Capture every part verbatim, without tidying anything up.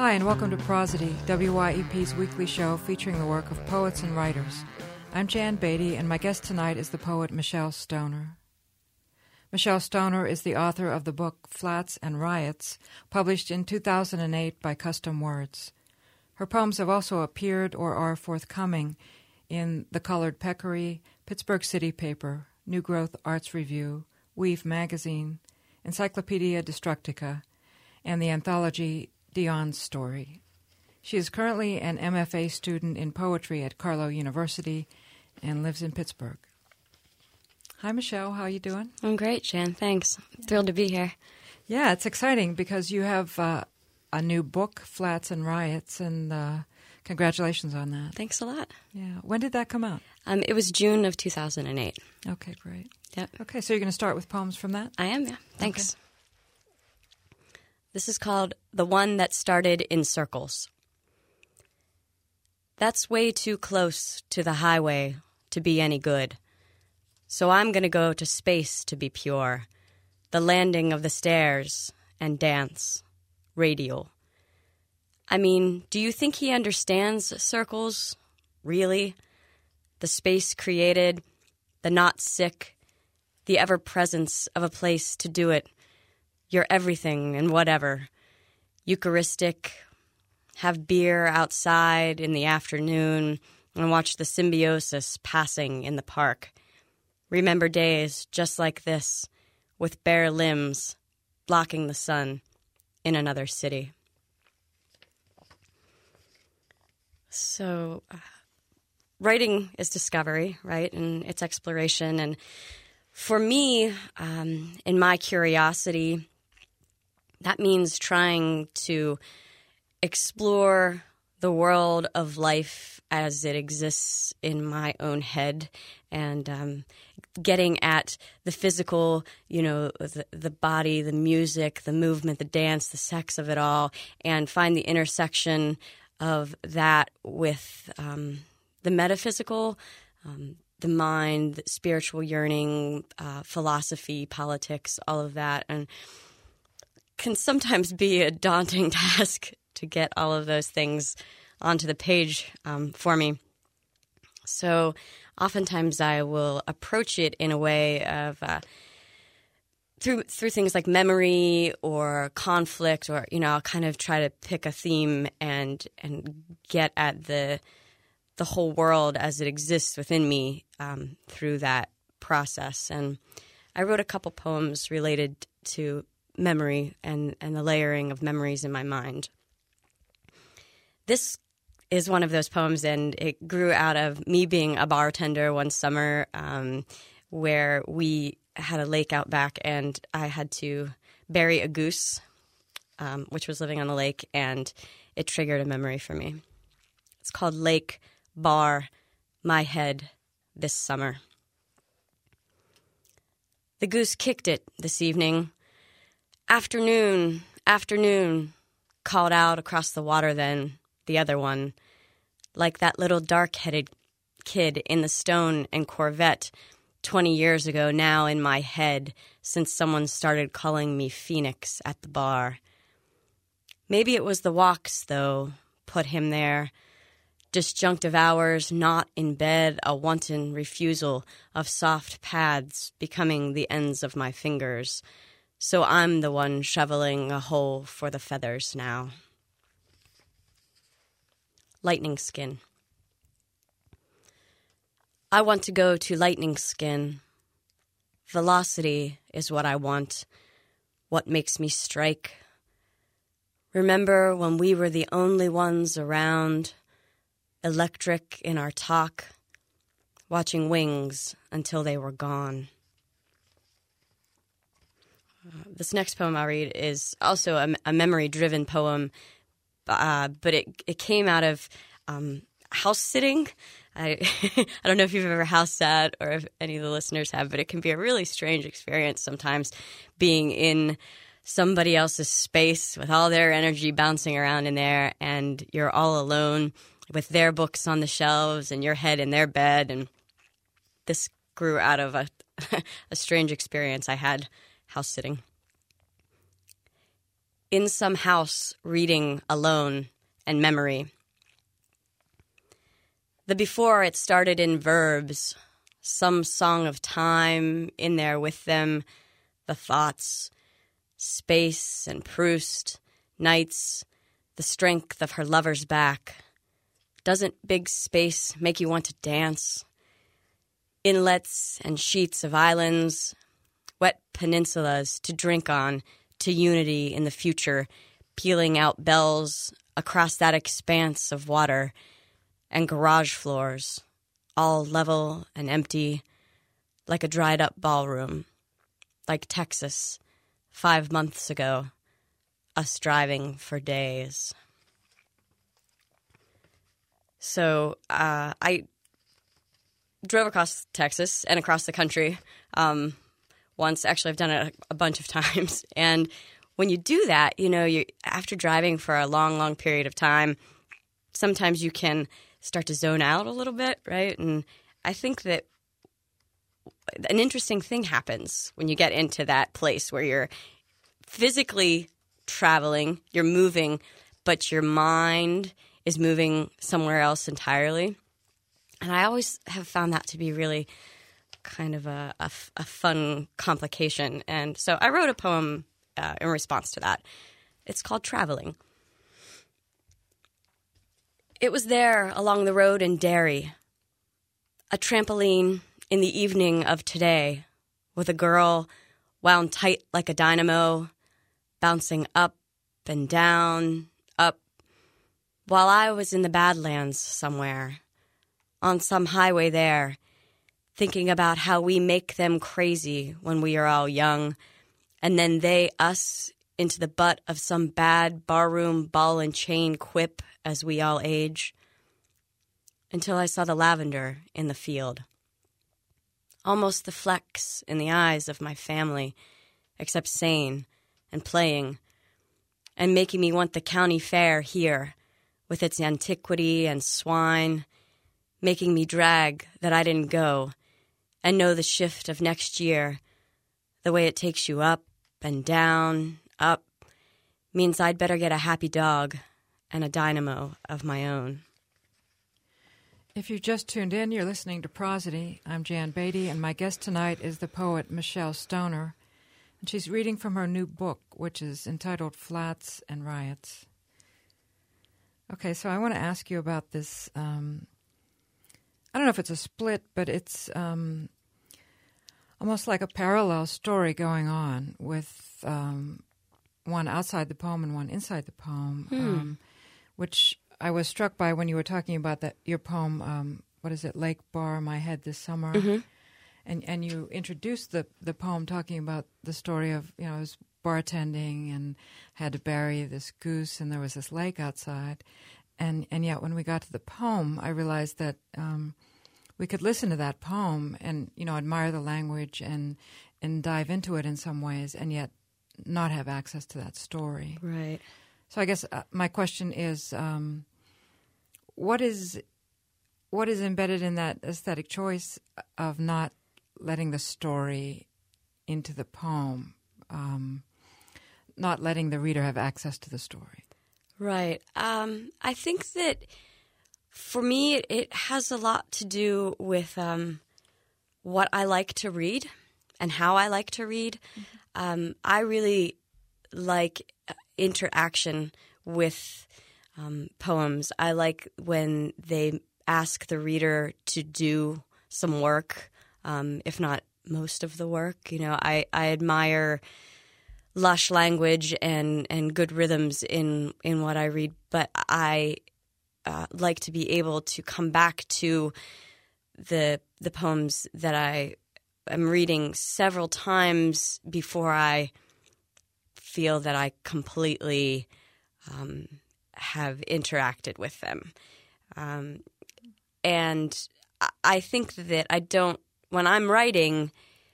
Hi, and welcome to Prosody, W Y E P's weekly show featuring the work of poets and writers. I'm Jan Beatty, and my guest tonight is the poet Michelle Stoner. Michelle Stoner is the author of the book Flats and Riots, published in two thousand eight by Custom Words. Her poems have also appeared or are forthcoming in The Colored Peccary, Pittsburgh City Paper, New Growth Arts Review, Weave Magazine, Encyclopedia Destructica, and the anthology Dion's Story. She is currently an M F A student in poetry at Carlow University and lives in Pittsburgh. Hi, Michelle. How are you doing? I'm great, Jan. Thanks. Thrilled to be here. Yeah, it's exciting because you have uh, a new book, Flats and Riots, and uh, congratulations on that. Thanks a lot. Yeah. When did that come out? Um, it was June of two thousand eight. Okay, great. Yep. Okay, so you're going to start with poems from that? I am, yeah. Thanks. Okay. This is called The One That Started in Circles. That's way too close to the highway to be any good. So I'm going to go to space to be pure. The landing of the stairs and dance. Radial. I mean, do you think he understands circles? Really? The space created, the not sick, the ever-presence of a place to do it. Your everything and whatever. Eucharistic. Have beer outside in the afternoon and watch the symbiosis passing in the park. Remember days just like this, with bare limbs, blocking the sun in another city. So, uh, writing is discovery, right? And it's exploration. And for me, um, in my curiosity, that means trying to explore the world of life as it exists in my own head and um, getting at the physical, you know, the, the body, the music, the movement, the dance, the sex of it all, and find the intersection of that with um, the metaphysical, um, the mind, the spiritual yearning, uh, philosophy, politics, all of that. And can sometimes be a daunting task to get all of those things onto the page um, for me. So oftentimes I will approach it in a way of uh, through through things like memory or conflict, or you know, I'll kind of try to pick a theme and and get at the the whole world as it exists within me um, through that process. And I wrote a couple poems related to memory and, and the layering of memories in my mind. This is one of those poems, and it grew out of me being a bartender one summer um, where we had a lake out back, and I had to bury a goose, um, which was living on the lake, and it triggered a memory for me. It's called Lake Bar My Head This Summer. The goose kicked it this evening. Afternoon, afternoon, called out across the water then, the other one, like that little dark-headed kid in the Stone and Corvette twenty years ago now in my head since someone started calling me Phoenix at the bar. Maybe it was the walks, though, put him there. Disjunctive hours, not in bed, a wanton refusal of soft pads becoming the ends of my fingers. So I'm the one shoveling a hole for the feathers now. Lightning Skin. I want to go to Lightning Skin. Velocity is what I want, what makes me strike. Remember when we were the only ones around, electric in our talk, watching wings until they were gone. This next poem I'll read is also a, a memory-driven poem, uh, but it it came out of um, house sitting. I I don't know if you've ever house sat or if any of the listeners have, but it can be a really strange experience sometimes being in somebody else's space with all their energy bouncing around in there, and you're all alone with their books on the shelves and your head in their bed. And this grew out of a a strange experience I had house sitting. in some house reading alone and memory. The before, it started in verbs, some song of time in there with them, the thoughts, space and Proust, nights, the strength of her lover's back. Doesn't big space make you want to dance? Inlets and sheets of islands, wet peninsulas to drink on, to unity in the future, peeling out bells across that expanse of water, and garage floors, all level and empty, like a dried-up ballroom, like Texas, five months ago, us driving for days. So uh, I drove across Texas and across the country um, once. Actually, I've done it a, a bunch of times. And when you do that, you know, you after driving for a long, long period of time, sometimes you can start to zone out a little bit, right? And I think that an interesting thing happens when you get into that place where you're physically traveling, you're moving, but your mind is moving somewhere else entirely. And I always have found that to be really kind of a, a, a fun complication. And so I wrote a poem uh, in response to that. It's called Traveling. It was there along the road in Derry, a trampoline in the evening of today, with a girl wound tight like a dynamo, bouncing up and down, up, while I was in the Badlands somewhere, on some highway there, thinking about how we make them crazy when we are all young, and then they us into the butt of some bad barroom ball and chain quip as we all age, until I saw the lavender in the field. Almost the flecks in the eyes of my family, except sane and playing, and making me want the county fair here, with its antiquity and swine, making me drag that I didn't go, and know the shift of next year, the way it takes you up and down, up, means I'd better get a happy dog and a dynamo of my own. If you just tuned in, you're listening to Prosody. I'm Jan Beatty, and my guest tonight is the poet Michelle Stoner. And she's reading from her new book, which is entitled Flats and Riots. Okay, so I want to ask you about this. Um, I don't know if it's a split, but it's um, almost like a parallel story going on with um, one outside the poem and one inside the poem, hmm. um, which I was struck by when you were talking about that your poem, um, what is it, Lake Bar My Head This Summer. Mm-hmm. And and you introduced the, the poem talking about the story of, you know, I was bartending and had to bury this goose and there was this lake outside. And and yet when we got to the poem, I realized that um, we could listen to that poem and, you know, admire the language and and dive into it in some ways and yet not have access to that story. Right. So I guess uh, my question is, um, what is what is embedded in that aesthetic choice of not letting the story into the poem, um, not letting the reader have access to the story? Right. Um, I think that for me, it, it has a lot to do with um, what I like to read and how I like to read. Mm-hmm. Um, I really like interaction with um, poems. I like when they ask the reader to do some work, um, if not most of the work. You know, I, I admire lush language and, and good rhythms in, in what I read, but I uh, like to be able to come back to the the poems that I am reading several times before I feel that I completely um, have interacted with them. Um, and I think that I don't, when I'm writing,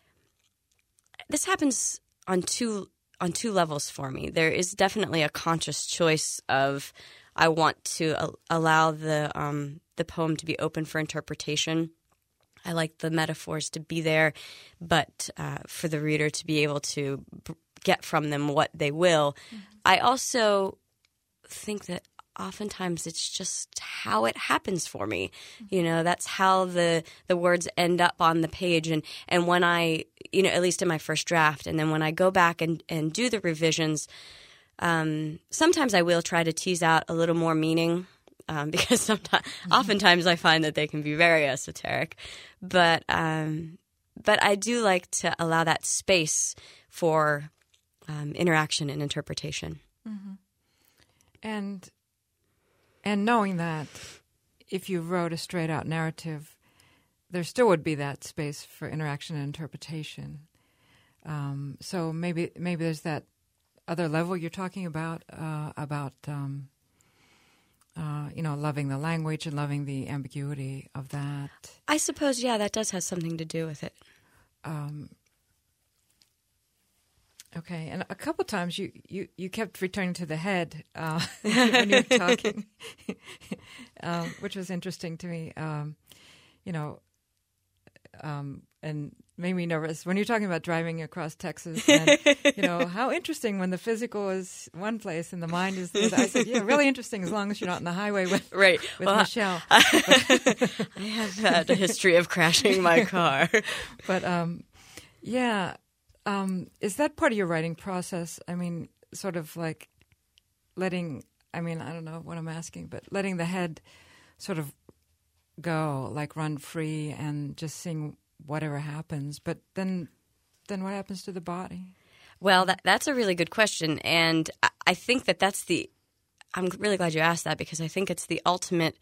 this happens on two on two levels for me. There is definitely a conscious choice of I want to uh, allow the um, the poem to be open for interpretation. I like the metaphors to be there, but uh, for the reader to be able to get from them what they will. Mm-hmm. I also think that oftentimes it's just how it happens for me. Mm-hmm. You know, that's how the the words end up on the page. And, and when I, you know, at least in my first draft, and then when I go back and, and do the revisions, um, sometimes I will try to tease out a little more meaning. Um, because sometimes, mm-hmm. oftentimes I find that they can be very esoteric, but um, but I do like to allow that space for um, interaction and interpretation. Mm-hmm. And and knowing that if you wrote a straight out narrative, there still would be that space for interaction and interpretation. Um, so maybe maybe there's that other level you're talking about uh, about. Um, Uh, you know, loving the language and loving the ambiguity of that. I suppose, yeah, that does have something to do with it. Um, okay, and a couple times you, you, you kept returning to the head uh, when you were talking, um, which was interesting to me. Um, you know, um, and made me nervous when you're talking about driving across Texas. And, you know, how interesting when the physical is one place and the mind is the other. I said, yeah, really interesting as long as you're not on the highway with, right. with well, Michelle. I, I have had a history of crashing my car. But, um, yeah, um, is that part of your writing process? I mean, sort of like letting, I mean, I don't know what I'm asking, but letting the head sort of go, like run free and just seeing whatever happens, but then then what happens to the body? Well, that, that's a really good question, and I, I think that that's the – I'm really glad you asked that because I think it's the ultimate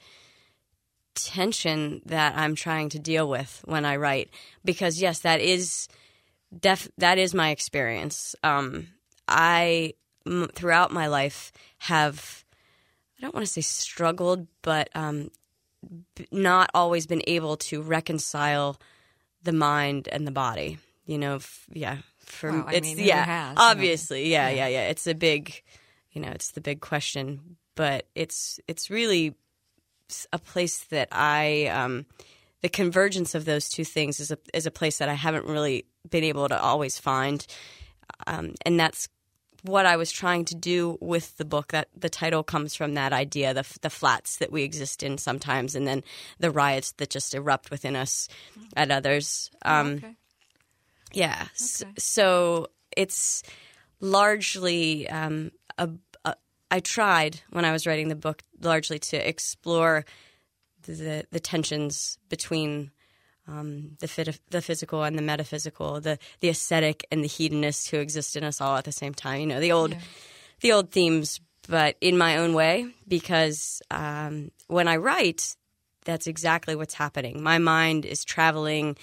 tension that I'm trying to deal with when I write because, yes, that is def, that is my experience. Um, I, m- throughout my life, have – I don't want to say struggled, but um, b- not always been able to reconcile – the mind and the body, you know, f- yeah. For well, I it's mean, yeah, has, obviously, yeah. yeah, yeah, yeah. It's a big, you know, it's the big question, but it's it's really a place that I, um, the convergence of those two things is a is a place that I haven't really been able to always find, um, and that's what I was trying to do with the book. That the title comes from that idea, the the flats that we exist in sometimes, and then the riots that just erupt within us at others. Um, oh, okay. Yeah, okay. So, so it's largely um, a, a, I tried when I was writing the book largely to explore the the tensions between Um, the, fit, the physical and the metaphysical, the the ascetic and the hedonist who exist in us all at the same time. You know, the old, yeah. the old themes, but in my own way. Because um, when I write, that's exactly what's happening. My mind is traveling.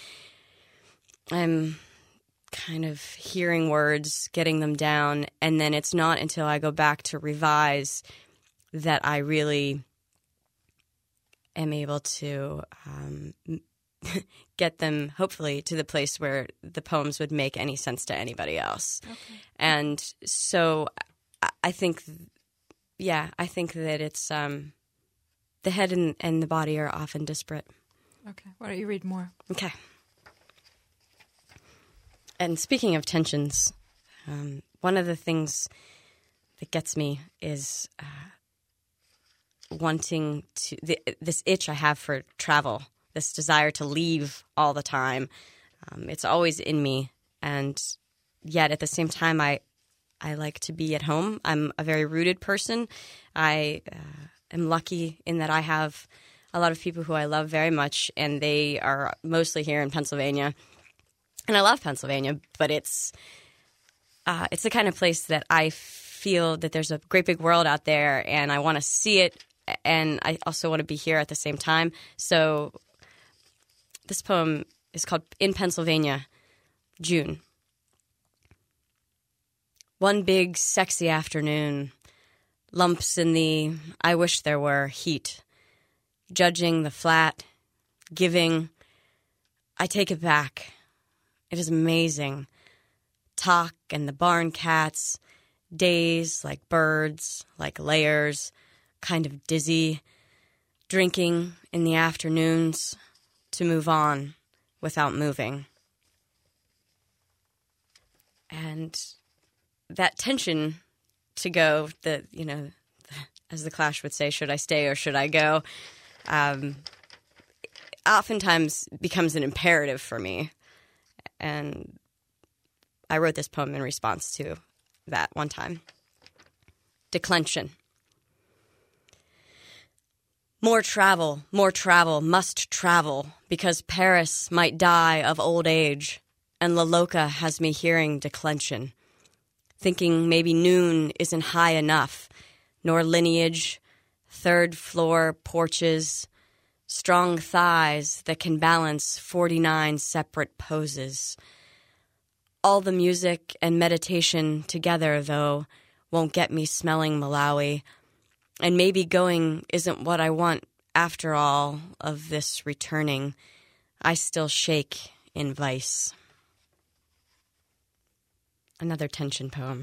I'm kind of hearing words, getting them down, and then it's not until I go back to revise that I really am able to. Um, get them, hopefully, to the place where the poems would make any sense to anybody else. Okay. And so I think, yeah, I think that it's um, the head and, and the body are often disparate. Okay. Why don't you read more? Okay. And speaking of tensions, um, one of the things that gets me is uh, wanting to, the, this itch I have for travel. This desire to leave all the time. Um, it's always in me. And yet at the same time, I I like to be at home. I'm a very rooted person. I uh, am lucky in that I have a lot of people who I love very much, and they are mostly here in Pennsylvania. And I love Pennsylvania, but it's uh, it's the kind of place that I feel that there's a great big world out there, and I want to see it, and I also want to be here at the same time. So this poem is called In Pennsylvania, June. One big sexy afternoon, lumps in the I wish there were heat, judging the flat, giving, I take it back. It is amazing. Talk and the barn cats, days like birds, like layers, kind of dizzy, drinking in the afternoons, to move on without moving. And that tension to go, the you know, as the Clash would say, should I stay or should I go, um, oftentimes becomes an imperative for me. And I wrote this poem in response to that one time. Declension. More travel, more travel, must travel, because Paris might die of old age, and La Loca has me hearing declension, thinking maybe noon isn't high enough, nor lineage, third floor porches, strong thighs that can balance forty-nine separate poses. All the music and meditation together, though, won't get me smelling Malawi, and maybe going isn't what I want after all of this returning. I still shake in vice. Another tension poem.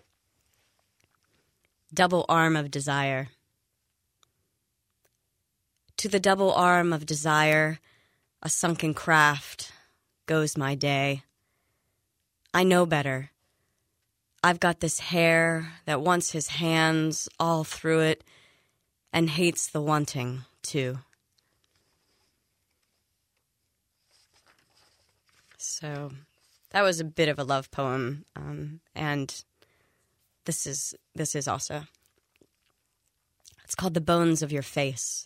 Double arm of desire. To the double arm of desire, a sunken craft, goes my day. I know better. I've got this hair that wants his hands all through it and hates the wanting, too. So that was a bit of a love poem, um, and this is this is also. It's called The Bones of Your Face.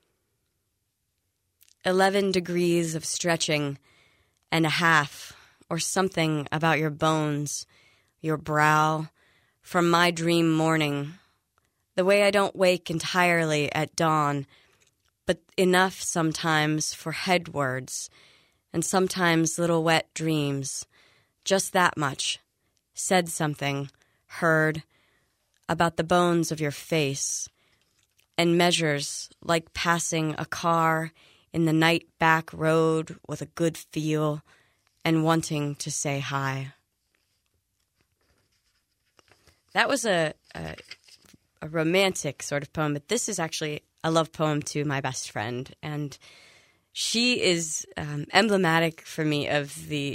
Eleven degrees of stretching and a half, or something about your bones, your brow, from my dream morning, the way I don't wake entirely at dawn, but enough sometimes for headwords, and sometimes little wet dreams, just that much, said something, heard, about the bones of your face, and measures like passing a car in the night back road with a good feel and wanting to say hi. That was a, a a romantic sort of poem, but this is actually a love poem to my best friend, and she is um, emblematic for me of the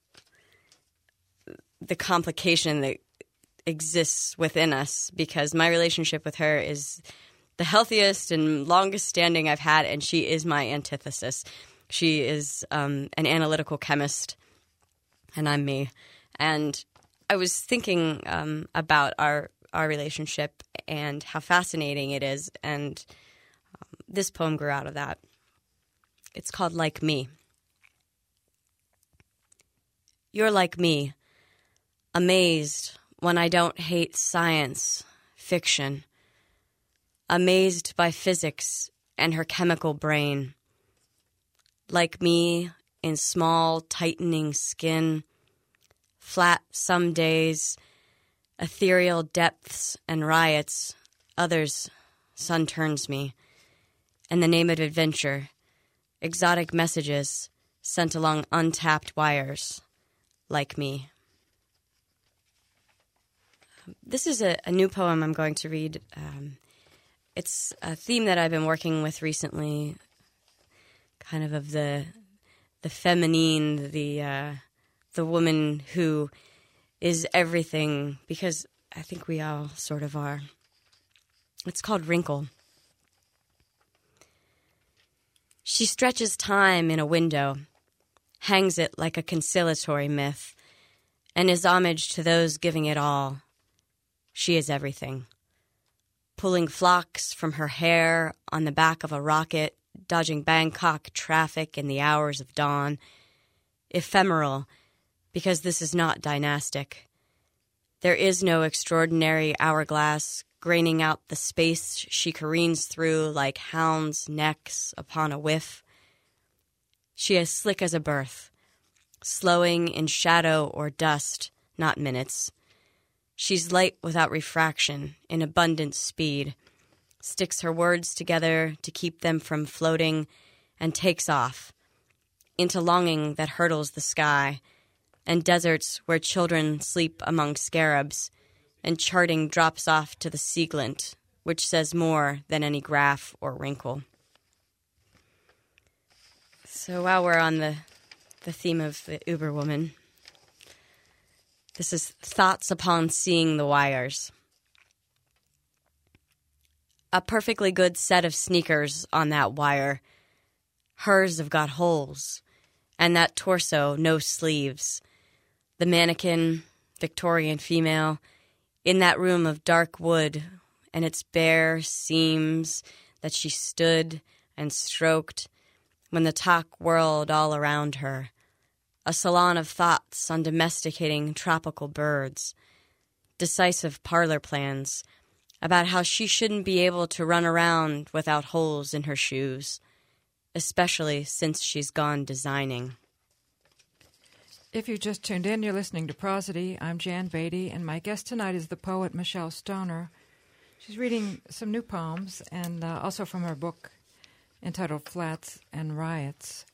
the complication that exists within us, because my relationship with her is the healthiest and longest standing I've had, and she is my antithesis. She is um, an analytical chemist, and I'm me, and I was thinking um, about our our relationship and how fascinating it is, and um, this poem grew out of that. It's called Like Me. You're like me, amazed when I don't hate science, fiction, amazed by physics and her chemical brain. Like me in small, tightening skin, flat some days, ethereal depths and riots, others sun turns me, and the name of adventure, exotic messages sent along untapped wires, like me. This is a, a new poem I'm going to read. Um, it's a theme that I've been working with recently, kind of of the the feminine, the uh, the woman who is everything, because I think we all sort of are. It's called Wrinkle. She stretches time in a window, hangs it like a conciliatory myth, and is homage to those giving it all. She is everything. Pulling flocks from her hair on the back of a rocket, dodging Bangkok traffic in the hours of dawn. Ephemeral, because this is not dynastic. There is no extraordinary hourglass graining out the space she careens through like hounds' necks upon a whiff. She is slick as a birth, slowing in shadow or dust, not minutes. She's light without refraction, in abundant speed, sticks her words together to keep them from floating, and takes off, into longing that hurdles the sky, and deserts where children sleep among scarabs, and charting drops off to the sea glint, which says more than any graph or wrinkle. So while we're on the, the theme of the Uber woman, This is Thoughts Upon Seeing the Wires. A perfectly good set of sneakers on that wire. Hers have got holes. And that torso, no sleeves. The mannequin, Victorian female, in that room of dark wood, and its bare seams that she stood and stroked when the talk whirled all around her. A salon of thoughts on domesticating tropical birds. Decisive parlor plans about how she shouldn't be able to run around without holes in her shoes, especially since she's gone designing. If you just tuned in, you're listening to Prosody. I'm Jan Beatty, and my guest tonight is the poet Michelle Stoner. She's reading some new poems, and uh, also from her book entitled Flats and Riots.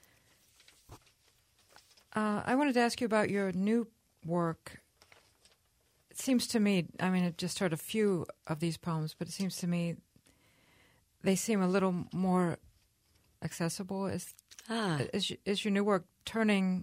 Uh, I wanted to ask you about your new work. It seems to me, I mean, I just heard a few of these poems, but it seems to me they seem a little more accessible. Is, ah. is, is your new work turning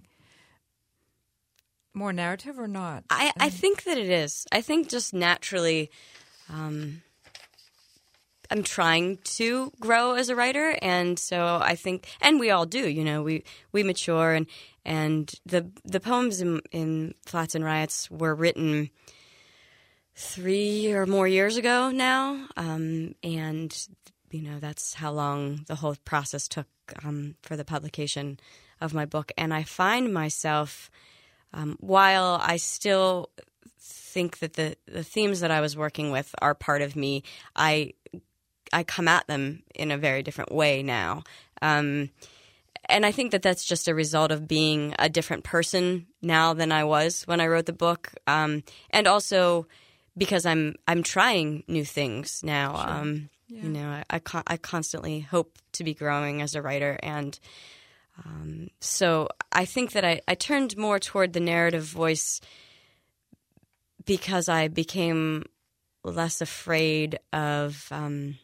more narrative or not? I, I think that it is. I think just naturally um, I'm trying to grow as a writer, and so I think, and we all do, you know, we, we mature, and and the the poems in, in Flats and Riots were written three or more years ago now, um, and, you know, that's how long the whole process took um, for the publication of my book, and I find myself... Um, while I still think that the, the themes that I was working with are part of me, I I come at them in a very different way now. Um, and I think that that's just a result of being a different person now than I was when I wrote the book. Um, and also because I'm I'm trying new things now. Sure. Um, yeah. You know, I, I, con- I constantly hope to be growing as a writer, and Um, so I think that I, I turned more toward the narrative voice because I became less afraid of um,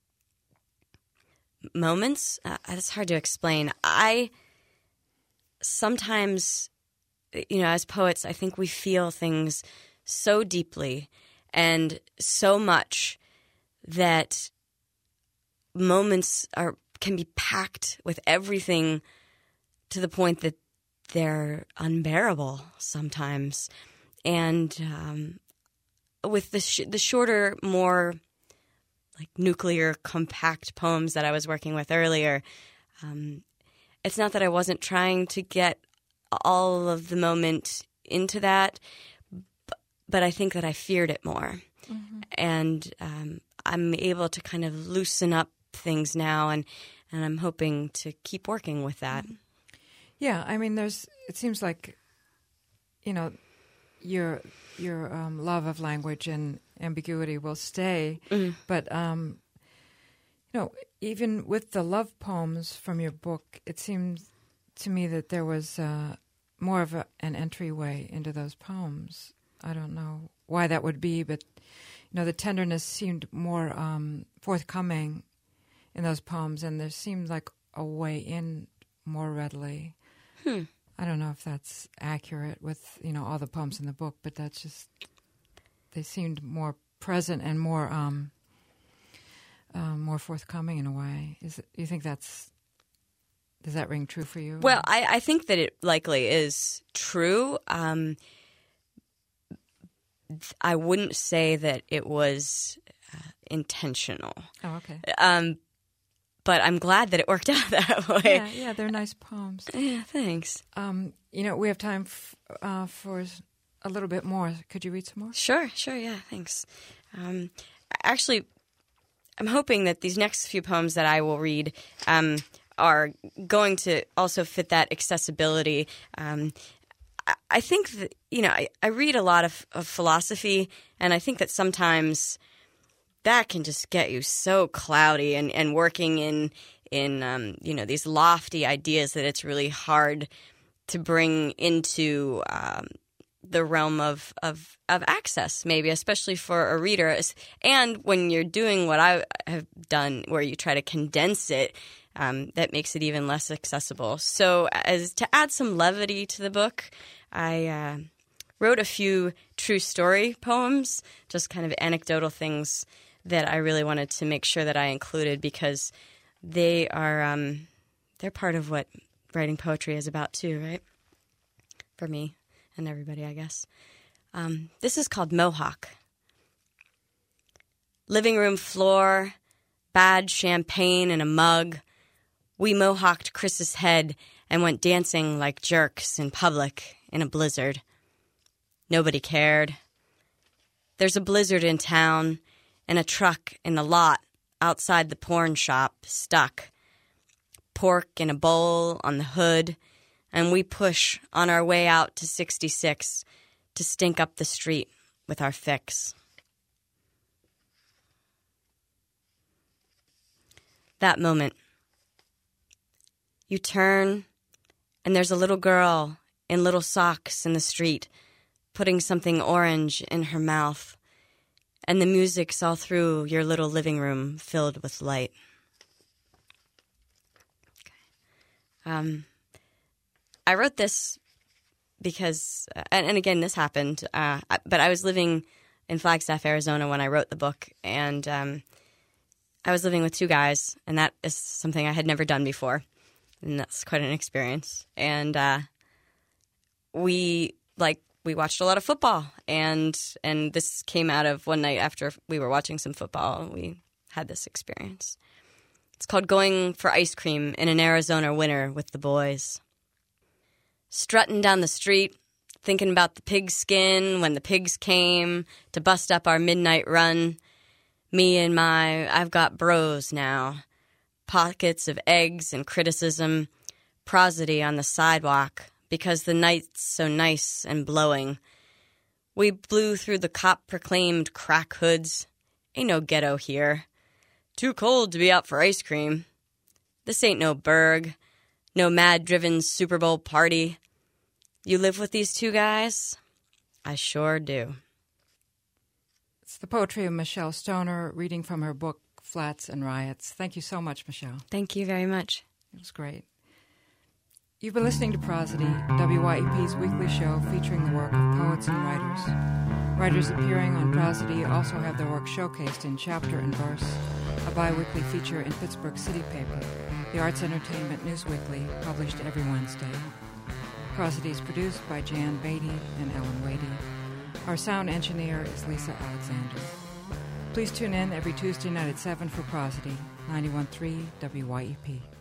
moments. Uh, it's hard to explain. I sometimes, you know, as poets, I think we feel things so deeply and so much that moments are can be packed with everything to the point that they're unbearable sometimes. And um, with the sh- the shorter, more like nuclear, compact poems that I was working with earlier, um, it's not that I wasn't trying to get all of the moment into that, b- but I think that I feared it more. Mm-hmm. And um, I'm able to kind of loosen up things now, and, and I'm hoping to keep working with that. Mm-hmm. Yeah, I mean, there's. It seems like, you know, your your um, love of language and ambiguity will stay, mm-hmm. but um, you know, even with the love poems from your book, it seems to me that there was uh, more of a, an entryway into those poems. I don't know why that would be, but you know, the tenderness seemed more um, forthcoming in those poems, and there seemed like a way in more readily. Hmm. I don't know if that's accurate with, you know, all the poems in the book, but that's just, they seemed more present and more um, um, more forthcoming in a way. Is it, you think that's, does that ring true for you? Well, I, I think that it likely is true. Um, I wouldn't say that it was uh, intentional. Oh, okay. Um, But I'm glad that it worked out that way. Yeah, yeah, they're nice poems. Yeah, thanks. Um, you know, we have time f- uh, for a little bit more. Could you read some more? Sure, sure, yeah, thanks. Um, actually, I'm hoping that these next few poems that I will read um, are going to also fit that accessibility. Um, I, I think that, you know, I, I read a lot of, of philosophy, and I think that sometimes that can just get you so cloudy and, and working in, in um, you know, these lofty ideas that it's really hard to bring into um, the realm of, of, of access, maybe, especially for a reader. And when you're doing what I have done, where you try to condense it, um, that makes it even less accessible. So as to add some levity to the book, I uh, wrote a few true story poems, just kind of anecdotal things that I really wanted to make sure that I included because they are um, they're part of what writing poetry is about too, right? For me and everybody, I guess. Um, this is called Mohawk. Living room floor, bad champagne in a mug. We mohawked Chris's head and went dancing like jerks in public in a blizzard. Nobody cared. There's a blizzard in town and a truck in the lot outside the porn shop stuck. Pork in a bowl on the hood, and we push on our way out to sixty-six to stink up the street with our fix. That moment. You turn, and there's a little girl in little socks in the street, putting something orange in her mouth, and the music's all through your little living room filled with light. Okay. Um, I wrote this because, uh, and, and again, this happened, uh, but I was living in Flagstaff, Arizona when I wrote the book, and um, I was living with two guys, and that is something I had never done before, and that's quite an experience. And uh, we, like, we watched a lot of football, and and this came out of one night after we were watching some football. We had this experience. It's called Going for Ice Cream in an Arizona Winter with the Boys. Strutting down the street, thinking about the pigskin when the pigs came to bust up our midnight run. Me and my I've got bros now. Pockets of eggs and criticism, prosody on the sidewalk, because the night's so nice and blowing. We blew through the cop-proclaimed crack hoods. Ain't no ghetto here. Too cold to be out for ice cream. This ain't no burg. No mad-driven Super Bowl party. You live with these two guys? I sure do. It's the poetry of Michelle Stoner, reading from her book, Flats and Riots. Thank you so much, Michelle. Thank you very much. It was great. You've been listening to Prosody, W Y E P's weekly show featuring the work of poets and writers. Writers appearing on Prosody also have their work showcased in Chapter and Verse, a bi-weekly feature in Pittsburgh City Paper, the Arts Entertainment News Weekly, published every Wednesday. Prosody is produced by Jan Beatty and Ellen Wadey. Our sound engineer is Lisa Alexander. Please tune in every Tuesday night at seven for Prosody, ninety-one point three W Y E P.